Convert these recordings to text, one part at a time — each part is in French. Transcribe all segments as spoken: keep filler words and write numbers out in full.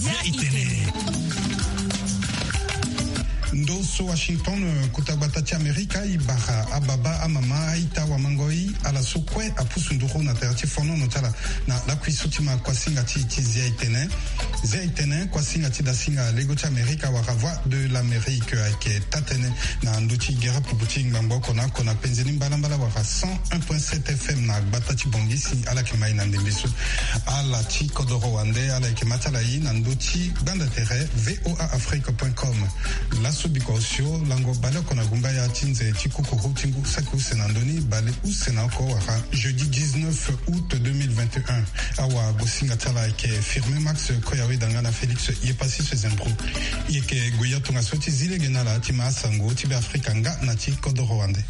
Zia Itene. Ndoso Washington kutabata cha Amerika ibara ababa amama ita wa mangoi ala sukwe apusu nduro na terati fono notala na la kuisutima kwa singa ti Zia Itene. Zia Itene kwa singa ti da singa lego cha Amerika wa voix de l'Amérique ake tatene na nduchi gera puputi ngambo kona kona penzeni mbalambala wa cent un point sept F M na batati bongisi ala kimai na ndembesu ala ti kodoro wande ala kematala yi na nduchi banda tere v o a afrique point com. La subiko osio lango bale kona gumba ya tinze chikuko hutingu saku senandoni bale usena ko waka jeudi dix-neuf août deux mille vingt et un awa gosinga tala ke firme Max Koyawe dangana Félix yepasi se zembro yeke goya tunga soti zile genala tima sango tibe Afrika nga na ti kodoro wande.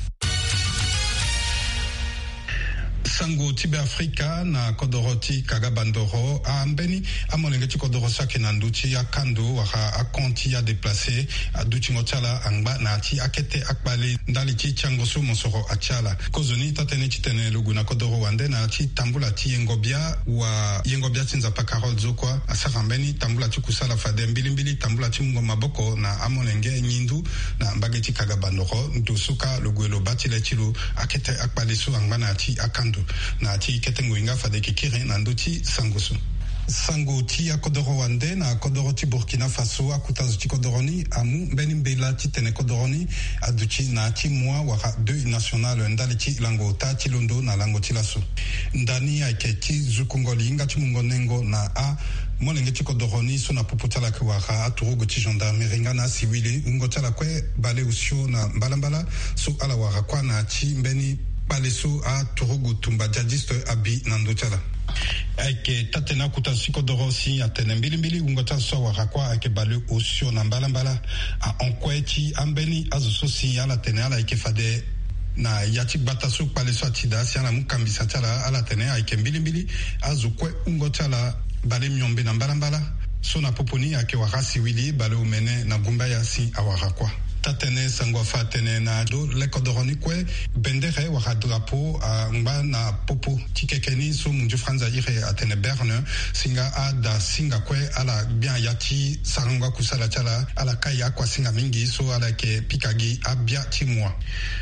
Sango tibe Afrika na kodoroti kagabandoro a ambeni amolenge ti kodoro sake na nduchi ya kando waka akonti ya déplacé a duchi ngochala angba na ti akete akbale ndali ti changoso monsoro achala kozoni tatene chitene lugu na kodoro wande na ti tambula ti yengobia wa yengobia tinza pa Carol Zokwa asakambeni tambula ti kusala fade mbilimbili tambula ti mungo maboko na amolenge nyindu na mbageti kagabandoro ndusuka lugu elo batile tilu akete akbale su angba na ti akando na ti ketengo inga fade kikire na ndoti sangoso sango ti ya kodoro wande na kodoro ti Burkina Faso akutazo ti kodoroni amu beni mbela ti tene kodoroni aduchi na ti mwa waka deux national ndali ti lango ta ti londo na lango ti laso ndani ake ti zukungoli inga ti mungonengo na a molenge ti kodoroni so na puputala ki waka aturugo ti gendarmerie nga na siwili ngotala kwe bale usio na mbalambala so ala waka kwa na ti mbeni paleso a turugo tumba jadiste abi nandochala ake tatena kuta sikodoro si atene mbili mbili ungota so wakakwa ake bale osio na mbala mbala a onkwechi ambeni azuso si ala tene ala ake fade na yati bataso paleso atida si ala mukambisa chala ala tene ake mbili mbili azukwe ungotala bale myombe na mbala mbala so na poponi ake wakasi wili bale umene na gumba ya si awakakwa tatene sango fa tene na do le kodoroni kwe bendere waka drapo a ngba na popo tikekeni so munju franza ire atene Berne singa a da singa kwe ala bien yati sarangwa kusala chala ala kaya kwa singa mingi so ala ke pikagi a bia timwa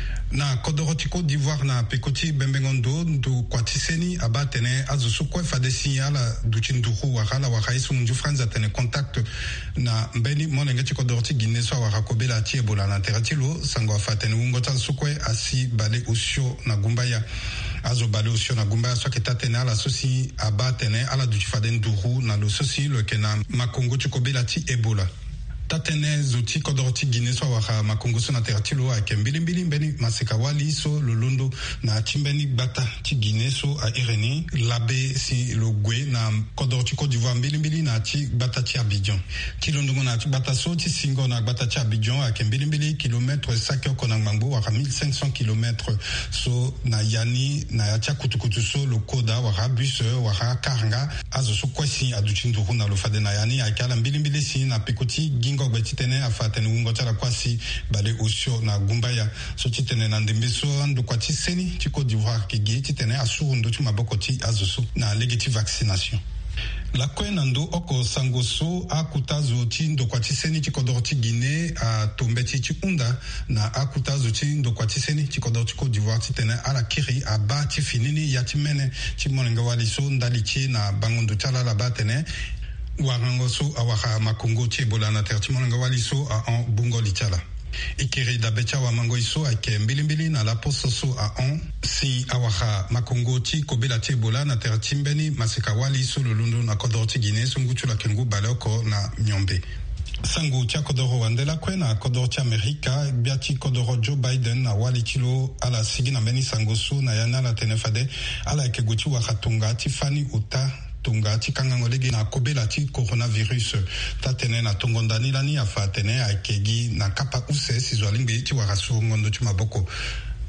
na kodoroti Côte d'Ivoire na pekoti bembengondo ndu kwatiseni abatene azusu kwe fadesi ala duchinduhu wakala wakaisu munju franza tene contact na mbeni monenge ti kodoroti Guinée so wakakobela ti ebola na teratilo sango afatene ungota sukwe asi bale usio na gumbaya azo bale usio na gumbaya so ketatene ala sosi abatene ala duchifade nduhu na lo sosi lo kena makongo ti kobela ti ebola tatene zoti kodoroti Guinée so waka makongo so na teratilo ake mbilimbili mbeni maseka wali so lolondo na chimbeni bata ti Guinée so a ireni labe si lo gwe na kodoroti Côte d'Ivoire mbilimbili na ti bata ti Abidjan ti londongo na ti bata so ti singo na bata ti Abidjan ake mbilimbili kilomètre sake kona ngbango waka mille cinq cents kilomètres so na yani na ya ti akutukutu so lo koda waka bus waka karanga azo so kwesi aduchinduhu na lo fade na yani ake ala mbilimbili si na pekoti gingo gwe titene afatene ungo tala kwasi bale osio na gumbaya so titene na ndembeso ando kwa tiseni ti Côte d'Ivoire kigi titene asuru ndo ti maboko ti azusu na legiti vaccination la kwenando oko sangoso akutazo ti ndokwatiseni ti kodoro ti Guinée a tombeti ti unda na akutazo ti ndokwatiseni ti kodoro ti Côte d'Ivoire ti tene ala kiri a ba ti finini ya ti mene ti molenga wali so ndali ti na bangondo ti ala la ba tene warango so awaka makongo ti ebola na tere ti molanga wali so a on bungo li tiala ikiri da becha wa mango iso ake mbilimbili na la poso so a on si awaka makongo ti kobela ti ebola na tere ti mbeni maseka wali so lolondo na kodoro ti Guinée so ngutu la kengu baloko na myombe sango ti akodoro wandela kue na kodoro ti Amerika bia ti kodoro Joe Biden na wali ti lo ala sigi na mbeni sango so na yana ala tene fade ala yeke gue ti waka tonga ti fani uta tonga ti kangango lege na kobela ti coronavirus tatene na tongo ndani lani afa tene akegi na kapa use sizwa lingbe ti waka so ngondo ti maboko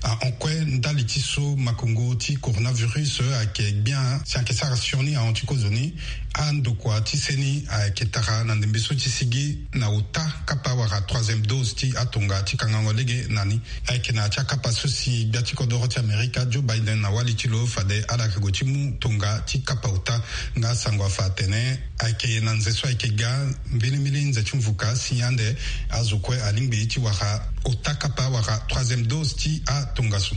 en quoi ndali tiso makongo ti coronavirus ake bien si anke sara sioni a antikozoni ando kwa tiseni ake tara na ndembeso tisigi na uta kapa wara troisième dose ti atonga ti kangango lege nani ake na cha kapa sosi biati kodoro ti Amerika Joe Biden na wali tilo fade ala kagoti mu tonga ti kapa uta nga sangwa fatene ake na nzeso ake ga mbili mbili nze chumvuka sinyande azukwe alingbe ti wara uta kapa wara troisième dose ti a tongasu.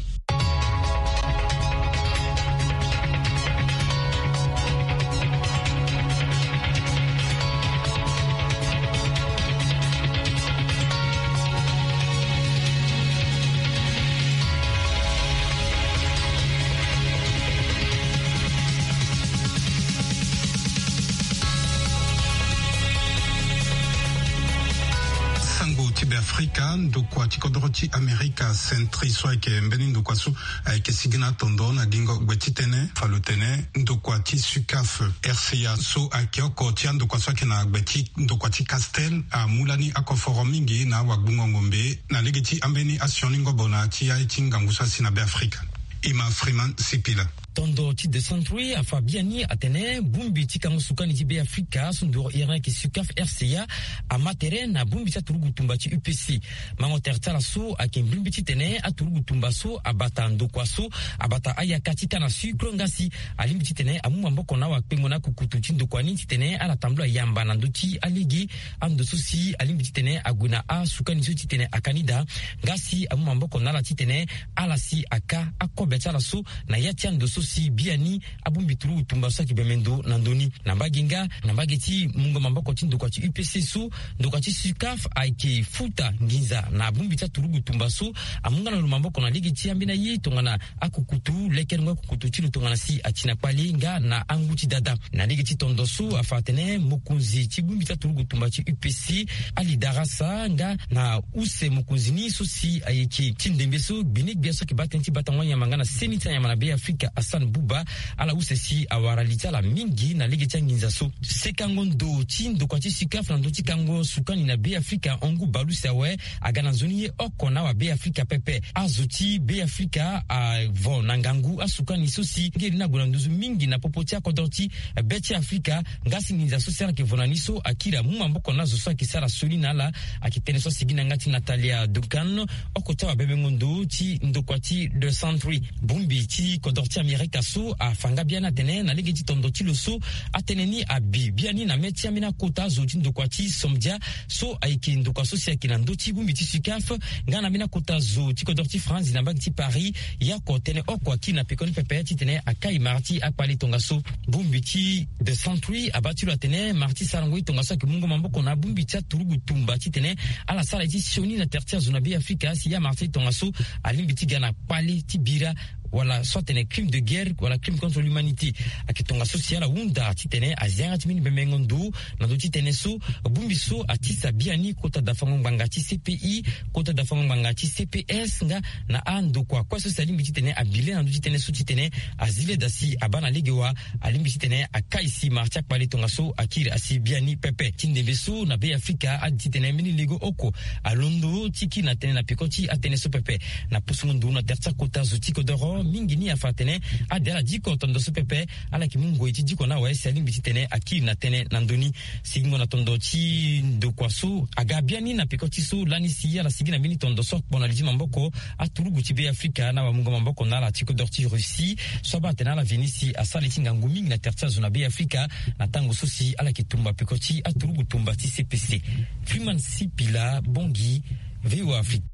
Afrika ndokwa tikodoroti Amerika sentri so ke mbeni ndokwa so ke sigina tondo na dingo gwetitene falutene ndokwa ti sukaf R C A so akioko ti ndokwa so ke na gweti ndokwa ti Castel a mulani akoforo mingi na wagbungo ngombe na legeti ambeni asioni ngobona ti ya tingangusa sina be Afrika Ima Freeman Sipila tondo ti de centri a fabiani atene bumbi ti kango sukani ti be Afrika sundo iran ki sukaf R C A a matere na bumbi ta turugu tumba ti U P C mango tertala so a ken bumbi ti tene a turugu tumba so a bata ndokwa so a bata ayakati kana sucre ngasi a limbi ti tene a mumba mboko na wakpengo na kukutu ti ndokwa ni ti tene a la tamblo yamba na ndoti aligi ando so si a limbi ti tene a guna a sukani so ti tene a kanida ngasi a mumba mboko na la ti tene a la si aka a kobe tala so na yati ando so si biani abumbi turu tumba so ki bemendo nandoni nambaginga nambageti mungo mamboko ti ndokwa ti U P C so ndokwa ti sukaf aike futa nginza na abumbi ta turu tumba so amunga na mamboko na ligi ti ambina yi tongana akukutu lekengo kukutu ti tongana si atina palinga na anguti dada na ligi ti tondo so afatene mukunzi ti bumbi ta turu tumba ti U P C ali darasa nga na use mukunzi ni so si aike ti ndembe so binik biaso ki batenti batangwa yamanga na senita yamana be Afrika Asan Buba ala usesi awara litala mingi na ligi nginza so sekango ndo ti ndokwa ti sukaf na ndo ti kango sukani na be Afrika ongu balu sawe agana zoni ye oko na wa be Afrika pepe azuti be Afrika a von nangangu asukani so si ngeli na gona nduzu mingi na popoti akodoti beti Afrika ngasi nginza so sera ke vonani so akira muma mboko na zo so akisara soli na la akitene so sigina ngati Natalia Duncan oko ta wa bebe ngondo ti ndokwa ti de century bumbi ti kodorti Amerika so a fanga biana tene na ligi ti tondo ti lo so atene ni abi biani na meti amina kota zo ti ndokwa ti somdia so aiki ndokwa so si na ndo ti bumbi ti sukaf ngana mina kota zo ti kodorti France na bag ti Paris ya ko tene okwa ki na pekoni pepe ti tene akai marti akpali tonga so bumbi ti de century abati lo tene marti sarangoi tonga so ke mungo mamboko na bumbi ti turugu tumba ti tene ala sala ti sioni na tertia zona bi Afrika si ya marti tonga so alimbi ti gana pali ti bira wala soit un crime de guerre wala crime contre l'humanité akitonga sociala unda titene azianga timini bemengondo nando titene so bumbi so atisa biani kota da fango nganga ti C P I kota da fango nganga ti C P S nga na ando kwa kwa so salimbi titene abile nando titene so titene azile dasi abana legewa alimbi titene akaisi martia pale tonga so akiri asi biani pepe tindebe so na be Afrika aditene mini lego oko alondo tiki na tene na pikoti atene so pepe na pusungu na terta kota zo tiko doro mingi ni afatene adela diko tondo so pepe ala ki mungo iti diko na wa salimbi titene akiri na tene nandoni sigingo na tondo ti ndo kwaso agabiani na pikoti so lani siya la sigina mini tondo so bona liji mamboko aturugu ti be Afrika na wa mungo mamboko na la tiko dorti Russie so ba tena la venisi asali tinga ngumi na tertia zona be Afrika na tango so si ala ki tumba pikoti aturugu tumba ti C P C Freeman Sipila Bongi V O Afrika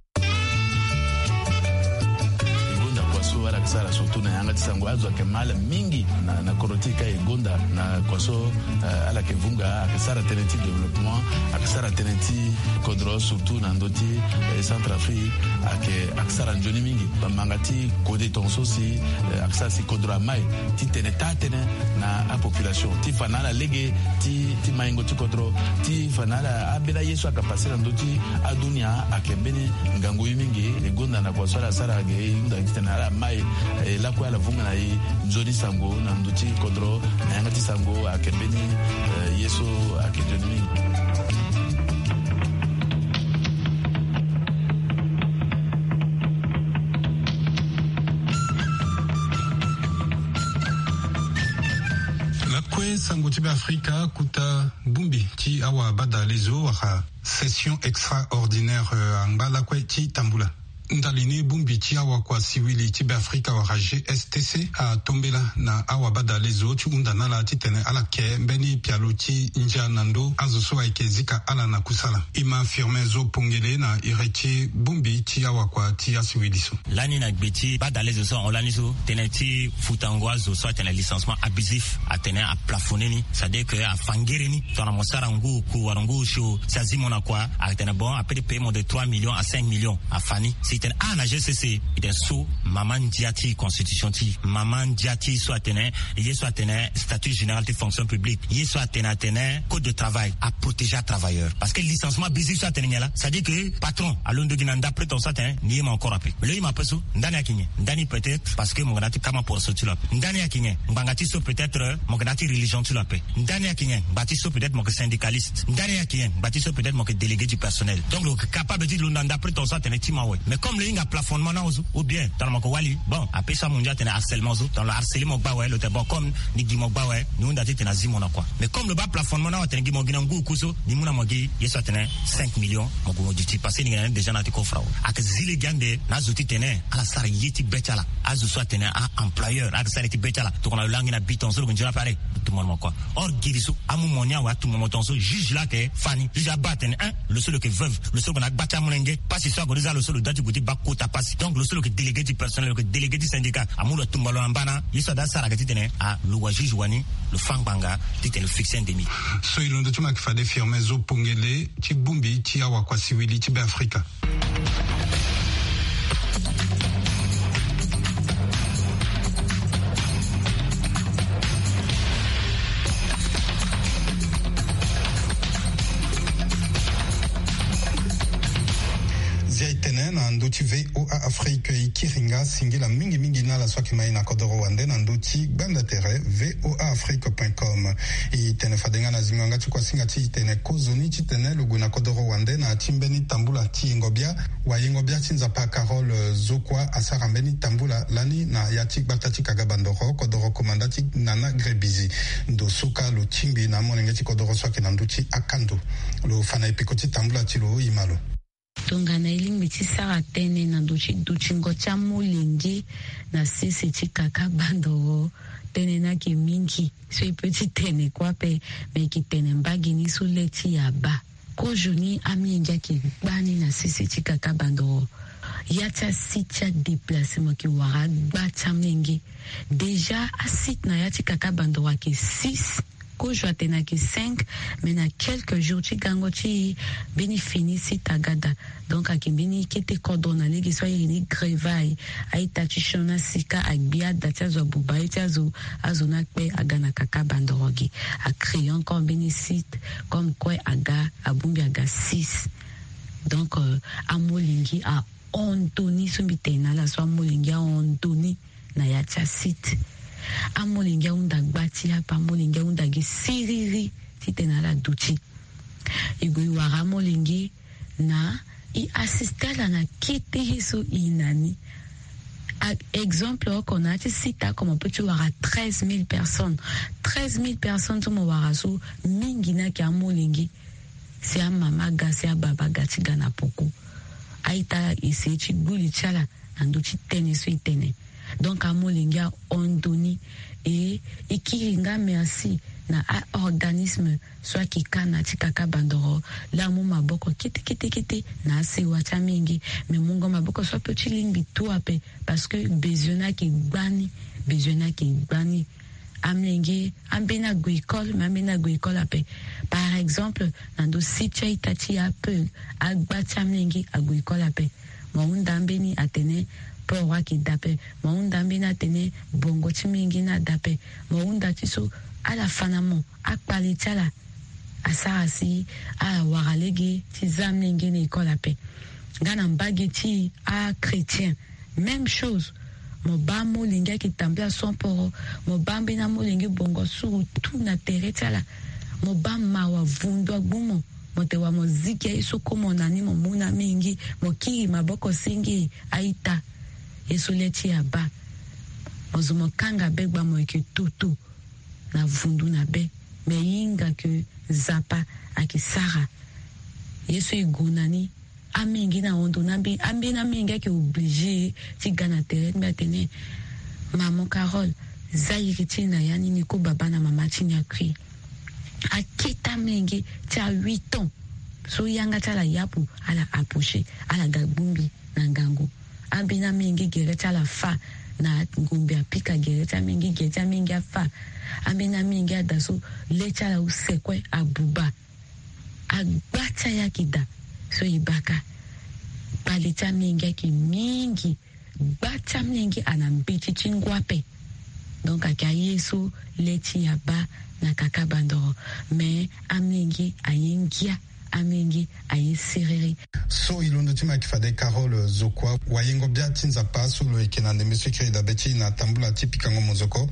so ala kisara surtout na yanga tisango azo ke mala mingi na na korotika e gonda na kwaso uh, ala ke vunga akisara tenenti développement akisara tenenti kodro surtout na ndoti eh, Centrafrique ake akisara njoni mingi bamangati kode tonso si eh, akisara si kodro mai ti tene tatene na a population ti fanala lege ti ti maingo ti kodro ti fanala abela yesu akapasira ndoti adunia akembeni ngango mingi e gonda na kwaso ala sara ge nda tena mai eh, la kwa la vunga na i nzoni sango na nduti kodro na yanga ti sango akembeni eh, yeso akejoni sango tibe Afrika kuta bumbi ti awa bada lezo waka session extraordinaire angala kwe ti tambula. Ndalini bumbi ti awa kwa siwili tibe Afrika waka G S T C a tombela na awa bada lezo ti undana la ti tene ala ke mbeni pialo ti nja nando azo so aike zika ala na kusala. Ima firme zo pongele na ireti bumbi ti awa kwa ti asiwili so. Lani na gbeti bada lezo so on lani so tene ti futangwa zo so tene licenciement abusif a tene a plafonné ni, c'est-à-dire que a fangere ni tona mosara ngu ku warangu sho sazi mona kwa a tene bon après des paiements de trois millions à cinq millions à fani si tene a na G C C iten so maman diati constitution ti maman diati so tene ye so tene statut général de fonction publique ye so tene tene code de travail à protéger les travailleurs parce que licenciement abusif so tene là c'est-à-dire que patron alondo ginanda prêt on ça tene ni ma encore après le ma peso ndani akinye ndani peut-être parce que mon ganati kama pour sortir là ndani akinye mbangati so peut-être mon ganati religion tu la paix ndani akinye batiso peut-être mon syndicaliste ndani akinye batiso peut-être mon délégué du personnel donc le capable de dire l'ondanda prêt on ça tene tima ouais mais comme le inga plafonnement na ozo ou bien dans mon wali bon après ça mondial tene harcèlement ozo dans le harcèlement ba ouais le bon comme ni gimo ba ouais nous ndati tene zimo na quoi mais comme le bas plafonnement na tene gimo gina ngu kuso ni muna mogi yeso tene cinq millions mon go du type passé ni ngana déjà na te kofra ak zile gande na zoti tene ala sar yeti betala azu so tene a employeur ak sar yeti betala to na langi na biton so ngira pare tout le monde quoi or giriso amu monia wa tout le monde so juge là que fani juge baten un le seul que veuve le seul qu'on a battu mulenge pas si ça goriza le seul dati goti bakota passe donc le seul que délégué du personnel que délégué du syndicat amu tout mbalo ambana yeso da sara gati tene a le wa juge wani le fangbanga titene fixé un demi so ilondo tuma ki fade firme zo pongele ti bumbi ti awa kwa siwili ti be Afrika. Na ndoti V O A Afrique ikiringa singila mingi mingi na la swaki mai na kodoro wande na ndoti banda tere v o a afrique point com i tene fadenga na zinganga tukwa singa ti tene kozoni ti tene lugu na kodoro wande na timbeni tambula ti ngobia wa ngobia tinza pa Carole Zokwa asara mbeni tambula lani na yati batati kagabandoro kodoro komandati nana grebizi ndo suka lo timbi na monenge ti kodoro swaki na ndoti akando lo fana epikoti tambula ti lo imalo. Tongana ilingi ti sara tene na duchi duchingo cha mulingi na sisi ti kaka bandoro tene na ki mingi so ipeti tene kwa pe me ki tene mbagi ni sule ti yaba ko juni ami nja ki bani na sisi ti kaka bandoro yata sitia déplacement ki wara gba mingi déjà a sit na yati kaka bandoro ki six ko jo atena ki cinq mais na quelques jours ti gango ti bini fini si tagada donc aki bini kete kodona legi so yini grevai ai tati shona sika agbia dati azo bubai ti azo azo na pe agana kaka bandorogi a créé encore bini site comme quoi aga abumbi aga six donc euh, amolingi a ontoni sumbitena la so amolingi a ontoni na yacha site amolingia unda gbati apa amolingia unda gi siriri titena la duchi igo iwara amolingi na i assistala na kete hiso inani a exemple qu'on a ti sita comme on peut tu wara treize mille personnes treize mille personnes to mo wara so mingi na ki amolingi si a mama ga si a baba ga ti gana poko aita isi chi guli chala anduchi tene so itene donc amolinga ondoni et ikiringa merci na organisme soit ki kana ti kaka bandoro la mu maboko kiti kiti kiti na se wacha mingi mais mungo maboko soit petit limbi tout ape parce que besoin ki gbani besoin ki gbani amlingi ambena guicole mamena guicole ape par exemple nando sitia itati ape agbati amlingi aguicole ape mo undambeni atene pour qui d'appel mon dambi na tene bongo timingi na d'appel mon dati so à la fanamo a palitala a sarasi a waralegi ti zamningi ni école ape ngana mbageti a chrétien même chose mo bamo linga ki tambia son poro mo bambi na mo lingi bongo sur tout na teretala mo bamma wa vundo agbumo mo te wa muziki iso komo nani mo muna mingi mo kiri maboko singi aita esoleti ya ba mozumo kanga begba mo eke tutu na vundu na be me yinga ke zapa akisara yesu igunani amingi na ondo nambi ambi na minga ke obligé ti gana tere me tene maman Carole zairi tina yani niko baba na mama tinya kwi akita mingi ti a huit ans so yanga tala yapu ala approché ala gabumbi na ngango ambi na mingi gere tala fa na ngumbi apika gere ta mingi gere ta mingi afa ambi na mingi adaso le tala usekwe abuba agbata yakida so ibaka balita mingi ki mingi bata mingi anambichi chingwape donc aka yesu leti yaba na kaka bandoro mais amingi ayengia amingi ayeserere so ilondo tima kifade Carole Zokwa wayengo bia tinza paso lo ekenande monsieur Kirida beti na tambula tipika ngo mozoko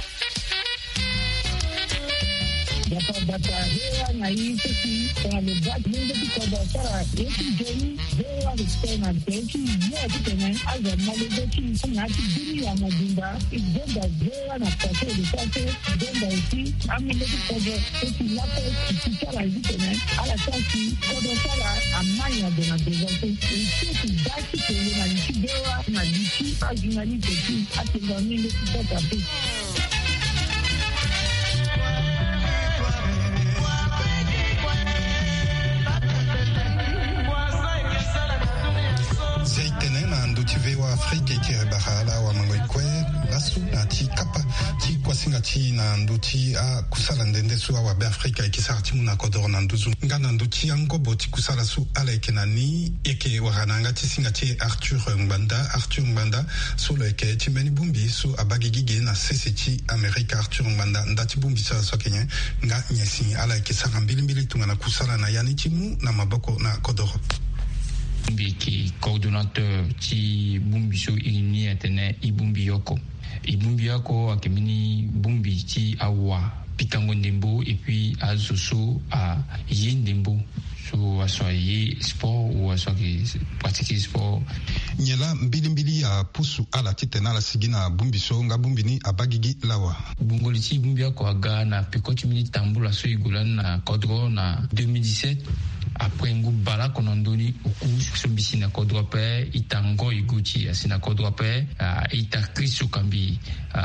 Data data hewa na hii sisi kwa lebaki mungu kwa basara yesu jeni hewa ristena beki ya kitene aza malebeki na tibini ya majinda igenda hewa na pase lipase igenda usi amileki kodo eti lapo kikichara hitene ala kasi kodo sara amanya dona devote iti daki kwenye na lichi hewa na lichi ajinali peki atinga mile kutota peki Vewa Afrique kire bahala wa mangoikwe lasu na ti kapa ti kwasinga ti na nduti a kusala ndende su wa be Afrika ikisara ti muna kodoro na nduzu ngana nduti angobo ti kusala su ala ekenani eke wahananga ti singa ti Arthur Ngbanda Arthur Ngbanda su lo eke ti meni bumbi su abagigige na sese ti Amerika Arthur Ngbanda ndati bumbi sa so kenye nga nyesi ala ikisara mbili mbili tunga na kusala na yani ti mu na maboko na kodoro Bumbi qui est coordonnateur ti Bumbi so irini etene Ibumbi Yoko. Ibumbi Yoko akemini Bumbi ti awa pikango ndembo et puis à Zoso à Yendembo. So aswa ye sport ou aswa ki pratiquer sport. Nyela mbili mbili ya pusu ala titena la sigina Bumbi so nga Bumbi ni abagigi lawa. Bungoli ti Bumbi Yoko aga na pikoti mini tambula so igulan na kodro na deux mille dix-sept. Après ngu bala konondoni oku sobisi na kodro pe itango iguchi asina kodro pe ita kristo kambi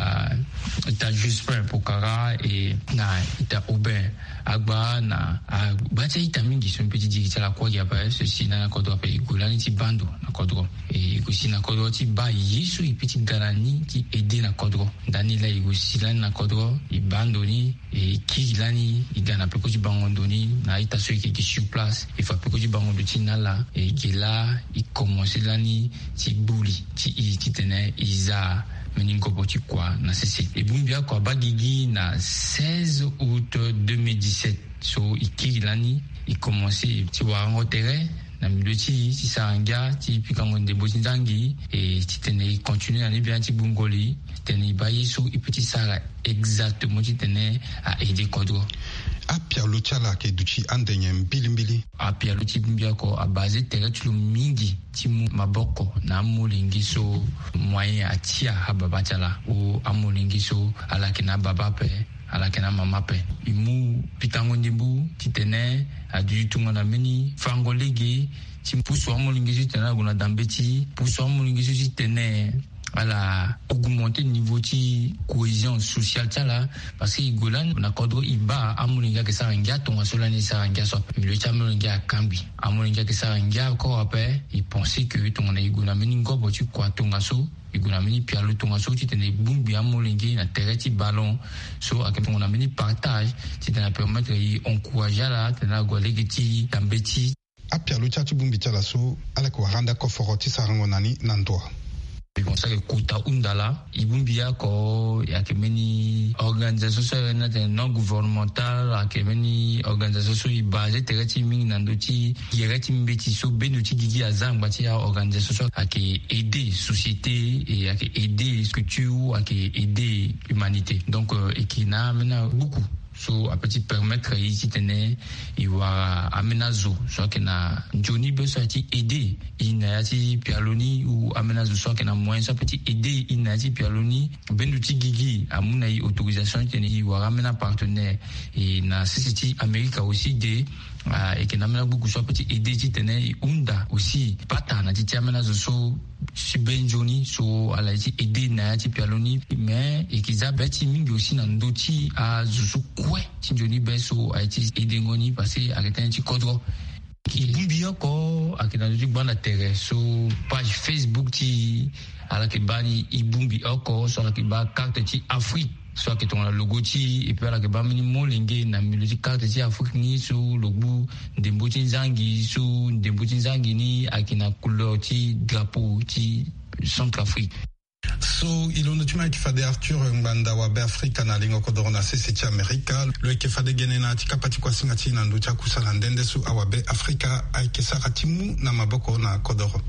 ita Jusper Pokara et na ita Aubin agba na bacha ita mingi so petit digita la kwa ya pa ceci na kodro pe igulani ti bando na kodro et igusi na kodro ti ba yesu i petit garani ti aider na kodro dani la igusi la na kodro i bandoni et ki lani igana pe ko ti bangondoni na ita so ki sur place il faut que du bango de tinala et qui là il commence l'année ti bouli ti ti tenait isa meningo poti quoi na cc et bumbia quoi bagigi na seize août deux mille dix-sept so iki l'année il commence ti warango terrain na milieu ti ti saranga ti pikango de botindangi et ti tenait continuer l'année bien ti bungoli tenait bayi so et petit sara exactement ti tenait à aider kodro apia luchala ke duchi andenye mbili mbili apia luchi bimbia ko a base tere tulu mingi timu maboko na amulingi so moyen atia hababa chala o amulingi so ala kina baba pe ala kina mama pe imu pitango ndimbu titene adu tunga na meni fangolege timu puso amulingi so tena guna dambeti puso amulingi so titene ala augmenter niveau ti cohésion sociale tala parce que igolan na kodro iba amulinga ke sarangia tonga solani sarangia so le chamulinga kambi amulinga ke sarangia ko ape il pensait que tonga na igona meningo botu kwa tonga so igona meni pialo tonga so ti tene bumbi amulinga na tereti ballon so aketonga na meni partage ti tena permettre i encourager la tena golegi ti tambeti apia lucha ti bumbi tala so ala ko randa ko foroti sarango nani nandoa comme ça que kuta undala ibumbia ko ya kemeni organisation non gouvernementale a kemeni organisation i basé tereti mingi nandoti yereti mbeti so benuti gigi azangba ti organisation a ke aider société et a ke aider structure a ke aider humanité donc et qui n'a maintenant beaucoup so a petit permettre ici tene iwa amenazo so que na Johnny beso ati aider inati pialoni ou amenazo so que na moins ça petit aider inati pialoni benduti gigi amuna i autorisation tene iwa amena partenaire et na C C T America aussi de Uh, et que namena beaucoup soit petit aider titene unda aussi pata na titi amena so si benjoni so ala ti aider na ti pialoni mais et qu'ils abeti mingi aussi na ndoti a zusu kwe ti joni beso a ti aider ngoni passer a retenir ti kodro ki bumbia ko a kina ndoti bana terre so page Facebook ti ala ke bani ibumbi oko so ala ke ba carte ti Afrique soit que ton logo ti et puis ala ke ba minimo linge na miloti carte ti Afrique ni so logo de mbuti nzangi so de mbuti nzangi ni akina couleur ti drapeau ti Centrafrique. So ilondo tuma kifade Arthur Mbanda wa Afrika na lingo kodorona sisi ti Amerika lo kifade genena tika pati kwa singa ti na nducha kusala ndende su awabe Afrika aikesa katimu na maboko na kodoro.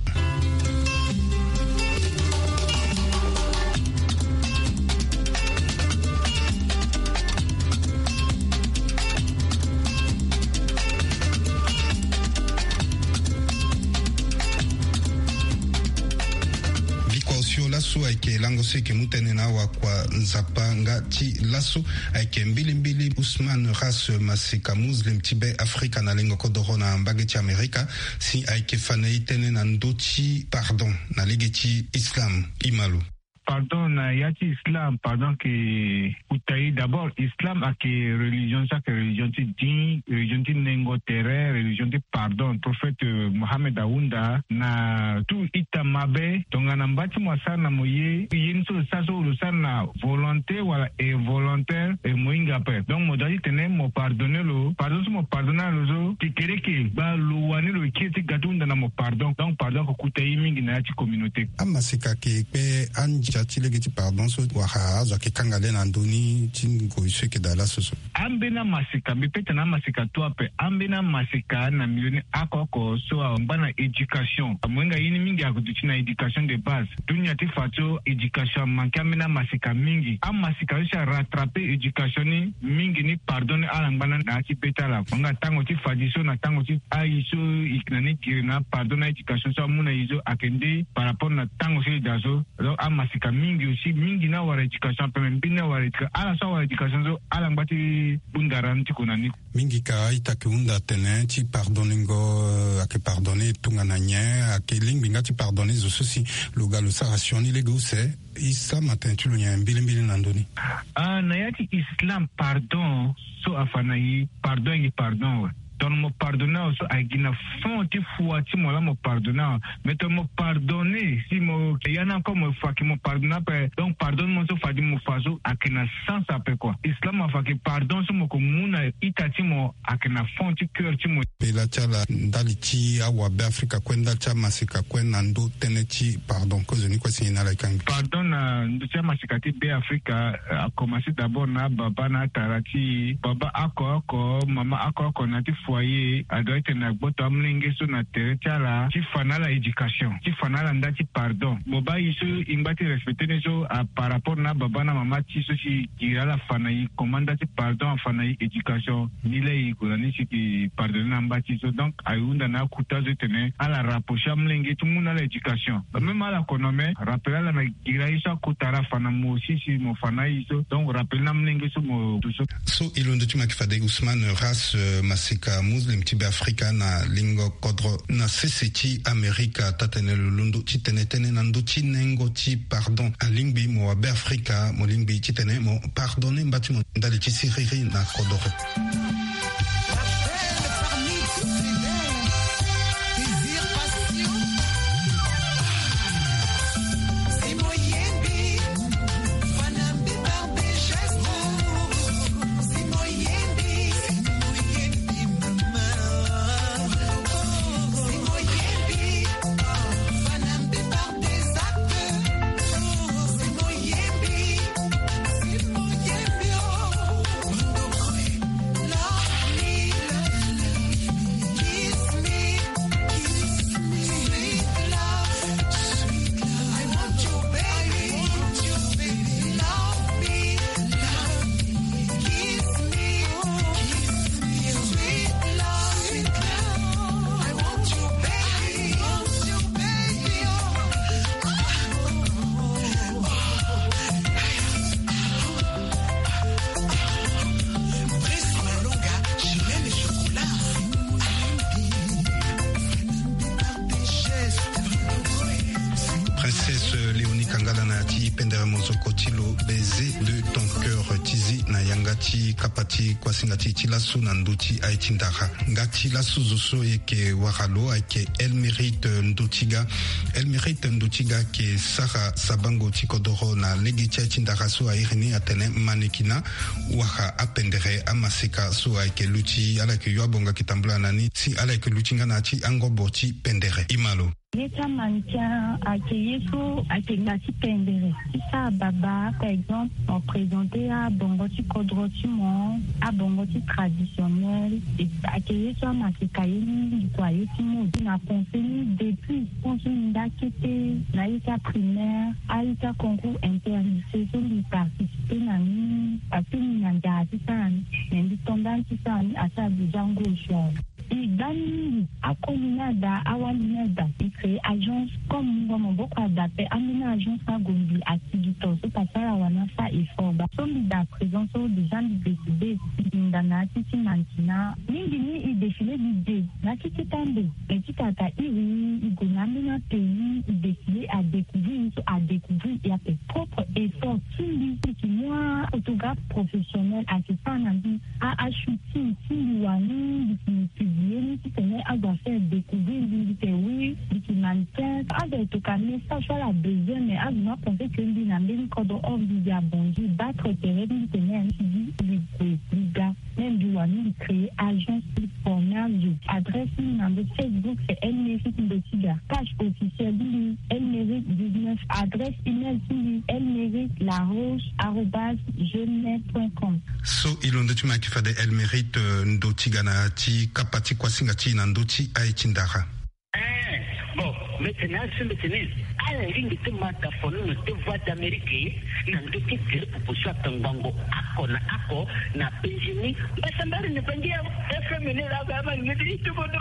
Lasso aike lango seke mutene na wa kwa nzapa nga ti lasso aike mbili mbili Ousmane Ras Masika Muslim Tibe Afrika na lengo kodoro na mbage ti Amerika si aike fanei tene na ndoti pardon na lege ti Islam Imalu. Pardon, na yati Islam, pardon que utaï d'abord Islam a que religion ça que religion ti din, religion ti nengo terre, religion ti pardon. Prophète Mohamed Aounda na tout itamabe donc na mbati mwasa na moye yin so sa so lo na volonté wala involontaire et moinga pe. Donc modali tene mo pardonner lo, pardon so mo pardonner lo so ki kere ke ba lo wani lo ki ti gatunda na mo pardon. Donc pardon ko kutaï mingi na yati communauté. Amasika ke pe anja tilegi ti pardon so waha za ke kangale na ndoni tingo iseke dala soso ambena masika bipeta na masika to ape ambena masika na milioni akoko so ambana education amwenga yini mingi akutuchi na education de base dunia ti fato education manka ambena masika mingi am masika sha rattraper education ni mingi ni pardon ala ngana na ti petala nga tango ti fadiso na tango ti aiso iknani kirina pardon na education so muna izo akende par rapport na tango si dazo donc am masika mingi aussi mingi na wara education pe mbina wara education ala so wara education so ala ngati bundaran ti kunani mingi ka ita ke unda tene ti pardoningo ake pardonner tunga na nye ake lingi ngati pardonner zo sosi luga lo sarasioni lego se isa matin tu lo nya mbili mbili na ndoni ah na yati Islam pardon so afana yi pardon yi pardon donc me pardonner so agina fond ti foi ti mo la mo pardonner mais to mo pardonner si mo yana ko mo fa ki mo pardonner pe donc pardonne mo so fa di mo fa so akina sans ape quoi Islam fa ki pardon so mo ko muna itati mo akina fond ti cœur ti mo pe la chala ndali ti awa be Afrika kwenda cha masika kwenda ndo tene ti pardon ko zeni kwa sina la kangi pardon na ndo cha masika ti be Afrika a commencer d'abord na baba na tarati baba ako ko mama ako ko na ti foyer adoite na gboto amlinge so na teretala ti fanala education ti fanala ndati pardon boba iso imbati respecter ne so a par rapport na baba na mama ti so si kirala fana yi commanda ti pardon fana yi education ni le yi ko ni si ki pardon na mbati so donc ayunda na kutazo tene ala rapprocher amlinge tout monde la education même ala konome rappela la na gira isa kutara fana mo si si mo fana iso donc rappel na amlinge so mo tout so so ilondo ti makifade Ousmane Ras Masika Muslim Tibe Afrika na lingo kodro na C C T Amerika tatene lundo ti tene tene na ndo ti nengo ti pardon a lingbi mo wa be Afrika mo lingbi ti tene mo pardonner mbati mo ndali ti siriri na kodoro. baiser de ton cœur tizi na yangati kapati kwa singati tilasu na nduti aitindara ngati lasu zoso eke waralo ake elle mérite ndutiga elle mérite ndutiga ke sara sabango tikodoro na legitia tindara so airini atene manekina waha apendere amaseka so ake luchi ala ke yabonga kitambula nani si ala ke luchinga na ti angoboti pendere imalo L'État maintient à Kéyeso, à Kénati Pendere. Ça, Baba, par exemple, on présentait à Bongoti Kodrotimon, à Bongoti traditionnel, et à Kéyeso, à Masekaïni, Toye Timo, on a pensé depuis, on s'est d'acquitter, l'État primaire, à l'État concours interlycée, sur les participer, Nani, parce que nous n'avons pas ça, mais tendance, ça, à ça, déjà, en gauche. Et dans à Kominada, à Walinada, il crée agence comme nous beaucoup adapté, amener agence à Gombi, à Tigito, ce passage à Wanasa et Forba. Somme de la présence des gens du décidé, Ndana, Titi Mantina, Ningini, il défilait l'idée, la Titi Tande, et Titata, il il gonamina pays, il décidait à découvrir, à découvrir, et à ses propres efforts, qui lui, qui moi, photographe professionnel, à ce temps, à acheter, qui lui a mis, qui qui tenait à faire découvrir l'unité, oui, l'humanitaire, à être calmé, ça soit la deuxième, mais à nous penser que l'unité, quand on dit à bonjour, battre terrain, l'unité, un suivi, les gars, même du Wani, créer agence formelle, adresse, numéro Facebook, c'est Elle Mérite de Tiga, page officielle, Elle Mérite dix-neuf, adresse email, Elle Mérite la roche, arrobas, gmail point com. So, il on dit qu'il fait Elle Mérite Ndotiga na ti kapati kwa singati na ndoti aichindara. Eh, bon, maintenant, c'est maintenant. À la ligne de mataphone, de voix d'Amérique, n'a ndoti kile pour tangango ako na ako na penjini. Basa mbali ne pangia F M ne la baba ngedi tu bodo.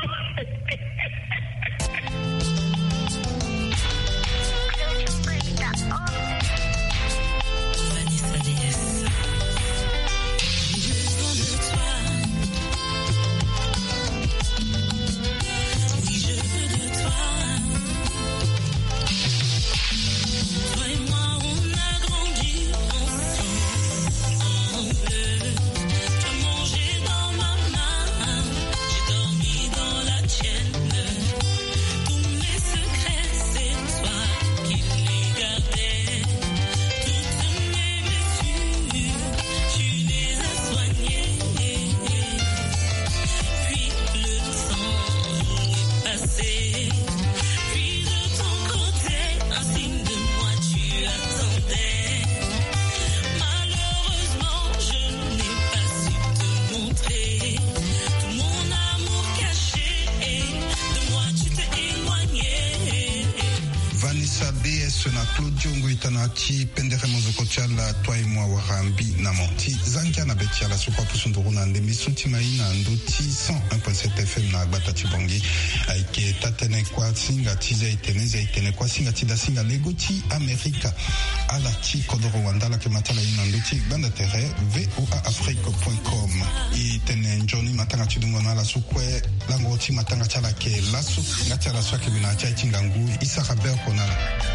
Ti pendere mozoko tiala toi moi warambi namo ti zankia na betiala sukwa pusunduru na ndemi sunti maina ndoti cent un point sept F M na gbata tibongi aike tatene kwa singa tize itene ze itene kwa singa tida singa legoti Amerika ala ti kodoro wandala ke matala ina ndoti banda tere v o a afrique point com itene njoni matanga tidungo na la sukwe lango ti matanga chala ke lasu ngati ala swake bina cha tingangu isa raber konala.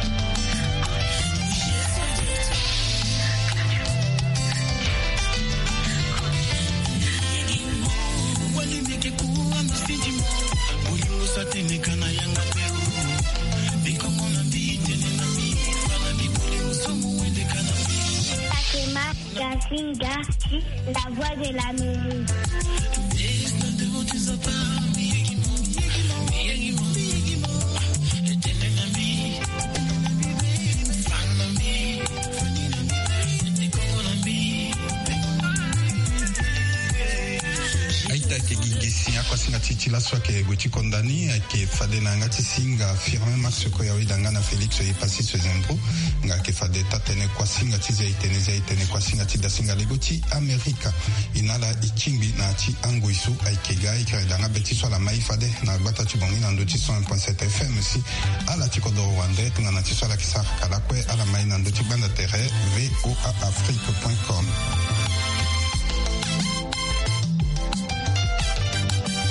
La voix de la musique. Singa titi la soa ke goti kondani ke fade na ngati singa firme max ko yawi dangana Felix e passi ce zembro nga ke fade tatene kwa singa tize itene ze itene kwa singa tida singa legoti Amerika inala ikimbi na ti angoisu aikega ikere danga beti so la mai fade na gbata ti bongi na ndoti cent un point sept F M si ala ti kodo wande tunga na ti so la kisaka kala kwe ala mai na ndoti banda tere v o a afrique point com.